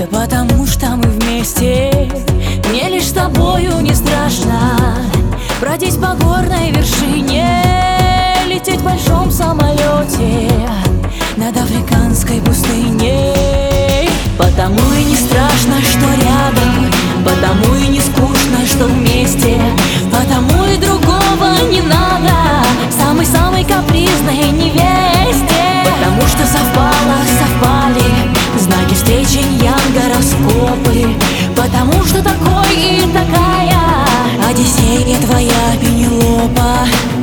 потому что мы вместе. Мне лишь с тобою не страшно бродить по горной вершине, лететь в большом самолете над африканской пустыней. Потому и не страшно, что рядом, потому и не скучно, что вместе, потому и другого не надо самой-самой капризной невесте. Потому что совпали знаки встречи, гороскопы, потому что такой и такая Одиссея твоя, Пенелопа.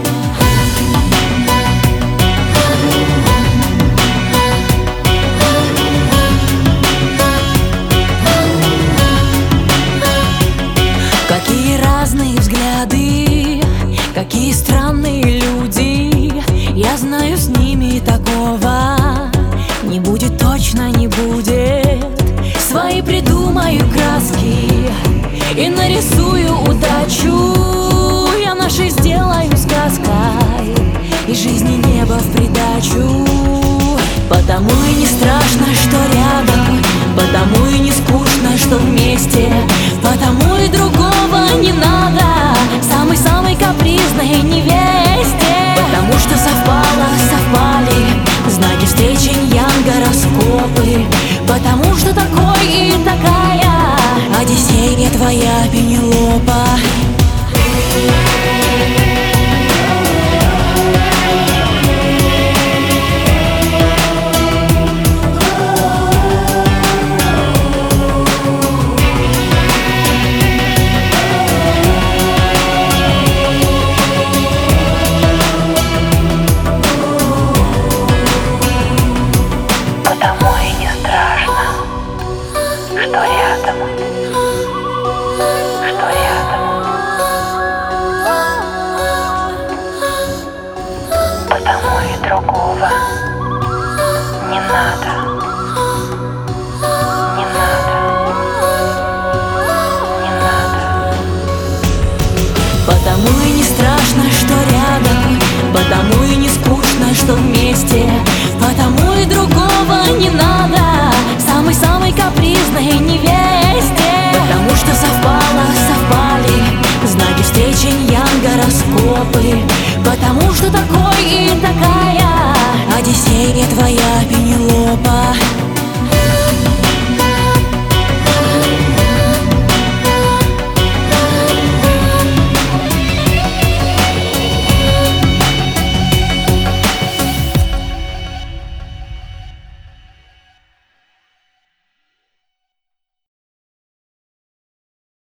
Какие разные взгляды, какие странные люди. Я знаю, с ними такого не будет, точно не будет. Свои придумаю краски и нарисую удачу. Я нашей сделаю сказкой и жизни небо в придачу. Потому и не страшно, что рядом, потому и не скучно, что вместе, потому и другого не надо самой-самой капризной невесте. Потому что совпали знаки встречи, гороскопы, потому что такой и такая Одиссея твоя, Пенелопа. Что рядом, потому и другого не надо, не надо, не надо. Потому и не страшно, что рядом, потому и не скучно, что вместе, потому и другого не надо самой-самой капризной невесте. Потому что совпали знаки встречи, гороскопы, потому что такой и такая Одиссея твоя, Пенелопа.